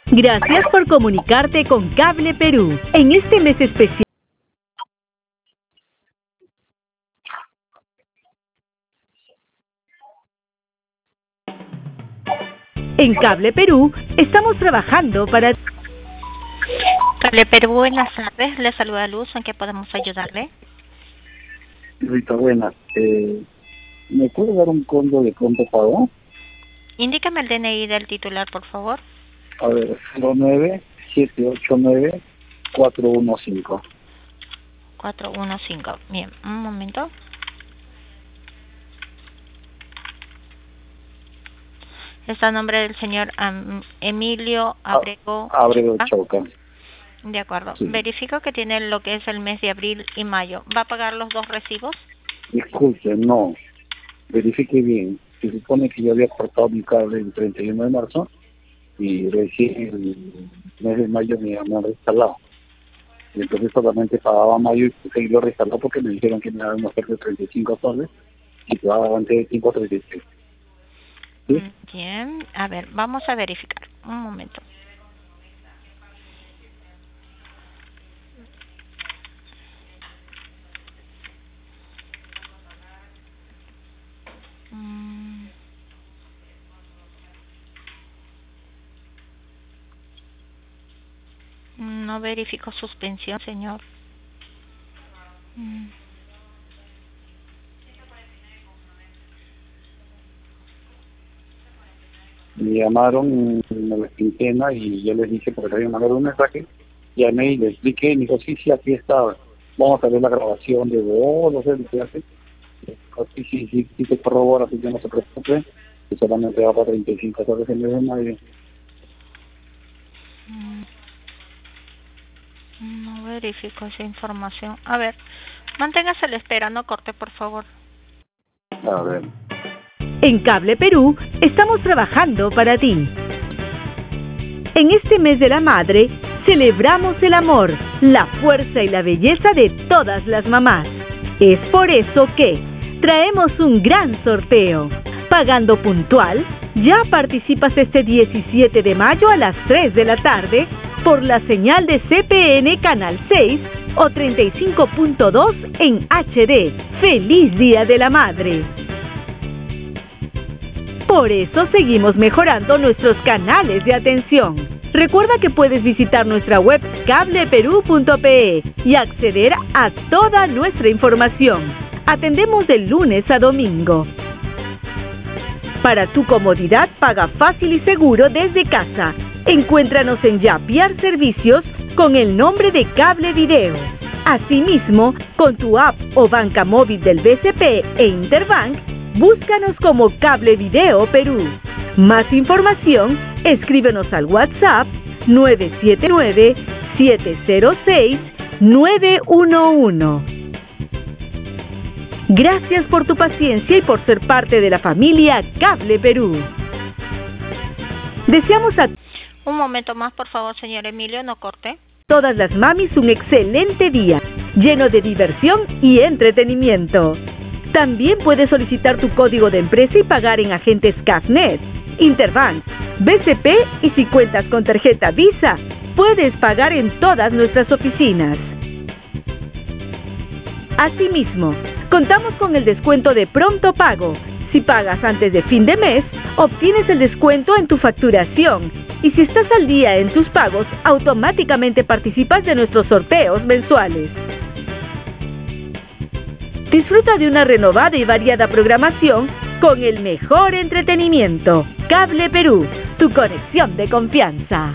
Gracias por comunicarte con Cable Perú. En este mes especial, en Cable Perú estamos trabajando para... Cable Perú, buenas tardes. Le saluda Luz. ¿En qué podemos ayudarle? Rita, buenas. ¿Me puede dar un código de pronto pago? Indícame el DNI del titular, por favor. A ver, 09789 415. 415. Bien, un momento. Está a nombre del señor Emilio Abrego. Abrego Chauca. De acuerdo. Sí. Verifico que tiene lo que es el mes de abril y mayo. ¿Va a pagar los dos recibos? Disculpe, no. Verifique bien. Se supone que yo había cortado mi cable el 31 de marzo y recién el mes de mayo me han reinstalado. Y entonces solamente pagaba mayo y seguí lo reinstalado porque me dijeron que me daban una oferta de 35 soles y pagaba antes de 5.36. ¿Sí? Bien. A ver, vamos a verificar. Un momento. No verifico suspensión, señor. Me llamaron en la quincena y yo les dije, porque habían mandado un mensaje, llamé y les expliqué, y me dijo, sí, aquí está, vamos a ver la grabación de voz, no sé lo que hace. Sí, te corrobora, así que no se preocupe, que solamente va para 35 soles en vez de mayo. No verifico esa información. A ver, manténgase a la espera, no corte, por favor. A ver. En Cable Perú estamos trabajando para ti. En este mes de la madre, celebramos el amor, la fuerza y la belleza de todas las mamás. Es por eso que traemos un gran sorteo. Pagando puntual, ya participas este 17 de mayo a las 3 de la tarde por la señal de CPN Canal 6 o 35.2 en HD. ¡Feliz Día de la Madre! Por eso seguimos mejorando nuestros canales de atención. Recuerda que puedes visitar nuestra web cableperú.pe y acceder a toda nuestra información. Atendemos de lunes a domingo. Para tu comodidad, paga fácil y seguro desde casa. Encuéntranos en Yapiar Servicios con el nombre de Cable Video. Asimismo, con tu app o banca móvil del BCP e Interbank, búscanos como Cable Video Perú. Más información, escríbenos al WhatsApp 979-706-911. Gracias por tu paciencia y por ser parte de la familia Cable Perú. Deseamos a Un momento más, por favor, señor Emilio, no corte. todas las mamis un excelente día, lleno de diversión y entretenimiento. También puedes solicitar tu código de empresa y pagar en agentes CAFNet, Interbank, BCP y si cuentas con tarjeta Visa, puedes pagar en todas nuestras oficinas. Asimismo, contamos con el descuento de pronto pago. Si pagas antes de fin de mes, obtienes el descuento en tu facturación. Y si estás al día en tus pagos, automáticamente participas de nuestros sorteos mensuales. Disfruta de una renovada y variada programación con el mejor entretenimiento. Cable Perú, tu conexión de confianza.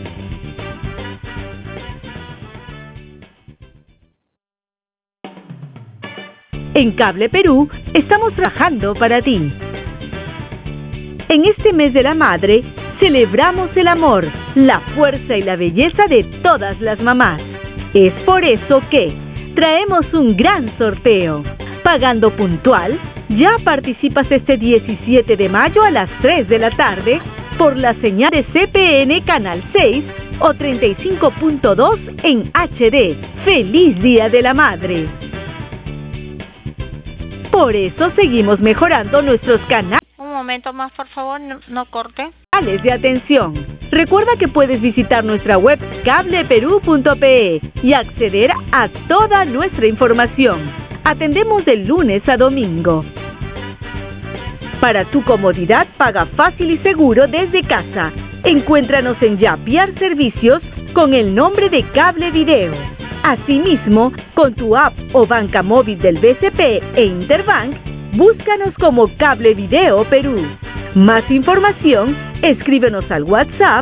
En Cable Perú estamos trabajando para ti. En este mes de la madre, celebramos el amor, la fuerza y la belleza de todas las mamás. Es por eso que traemos un gran sorteo. Pagando puntual, ya participas este 17 de mayo a las 3 de la tarde por la señal de CPN Canal 6 o 35.2 en HD. ¡Feliz Día de la Madre! Por eso seguimos mejorando nuestros canales Un momento más, por favor, no corte. de atención. Recuerda que puedes visitar nuestra web cableperú.pe y acceder a toda nuestra información. Atendemos de lunes a domingo. Para tu comodidad, paga fácil y seguro desde casa. Encuéntranos en Yapiar Servicios con el nombre de Cable Video. Asimismo, con tu app o banca móvil del BCP e Interbank, búscanos como Cable Video Perú. Más información, escríbenos al WhatsApp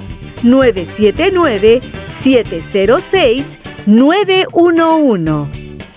979-706-911.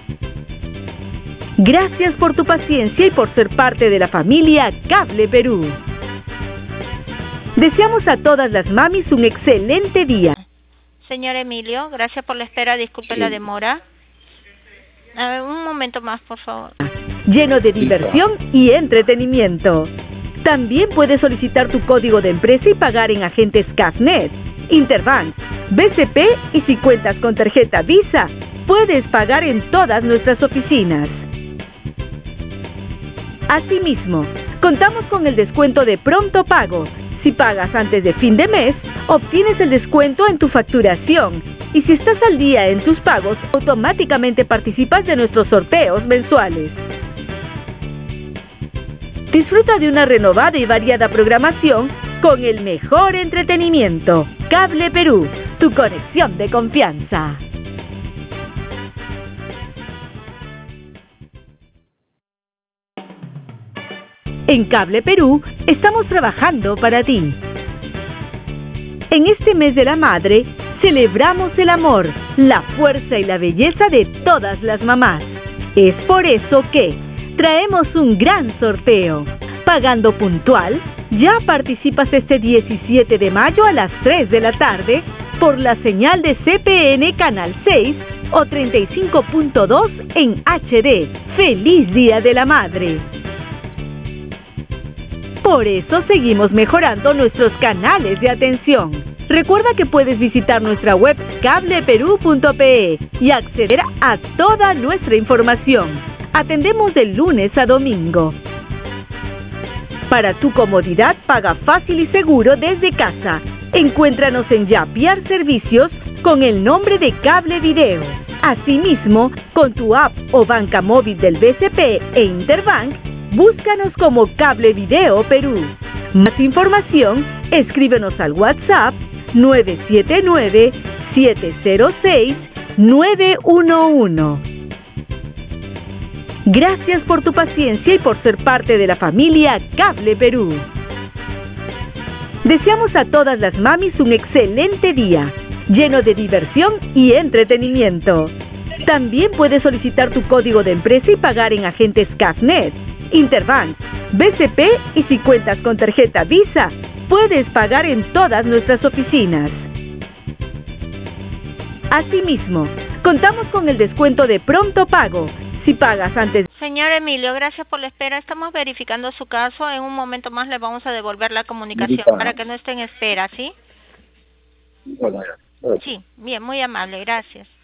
Gracias por tu paciencia y por ser parte de la familia Cable Perú. Deseamos a todas las mamis un excelente día. Señor Emilio, gracias por la espera, disculpe la demora. A ver, un momento más, por favor. Lleno de diversión y entretenimiento. También puedes solicitar tu código de empresa y pagar en agentes CAFNet, Interbank, BCP y si cuentas con tarjeta Visa, puedes pagar en todas nuestras oficinas. Asimismo, contamos con el descuento de pronto pago. Si pagas antes de fin de mes, obtienes el descuento en tu facturación. Y si estás al día en tus pagos, automáticamente participas de nuestros sorteos mensuales. Disfruta de una renovada y variada programación con el mejor entretenimiento. Cable Perú, tu conexión de confianza. En Cable Perú estamos trabajando para ti. En este mes de la madre, celebramos el amor, la fuerza y la belleza de todas las mamás. Es por eso que traemos un gran sorteo. Pagando puntual, ya participas este 17 de mayo a las 3 de la tarde por la señal de CPN Canal 6 o 35.2 en HD. ¡Feliz Día de la Madre! Por eso seguimos mejorando nuestros canales de atención. Recuerda que puedes visitar nuestra web cableperú.pe y acceder a toda nuestra información. Atendemos de lunes a domingo. Para tu comodidad, paga fácil y seguro desde casa. Encuéntranos en Yapiar Servicios con el nombre de Cable Video. Asimismo, con tu app o banca móvil del BCP e Interbank, búscanos como Cable Video Perú. Más información, escríbenos al WhatsApp 979-706-911. Gracias por tu paciencia y por ser parte de la familia Cable Perú. Deseamos a todas las mamis un excelente día, lleno de diversión y entretenimiento. También puedes solicitar tu código de empresa y pagar en agentes CAFNet, Interbank, BCP y si cuentas con tarjeta Visa, puedes pagar en todas nuestras oficinas. Asimismo, contamos con el descuento de pronto pago. Si pagas antes... Señor Emilio, gracias por la espera. Estamos verificando su caso. En un momento más le vamos a devolver la comunicación para que no esté en espera, ¿sí? Bueno, sí, bien, muy amable, gracias.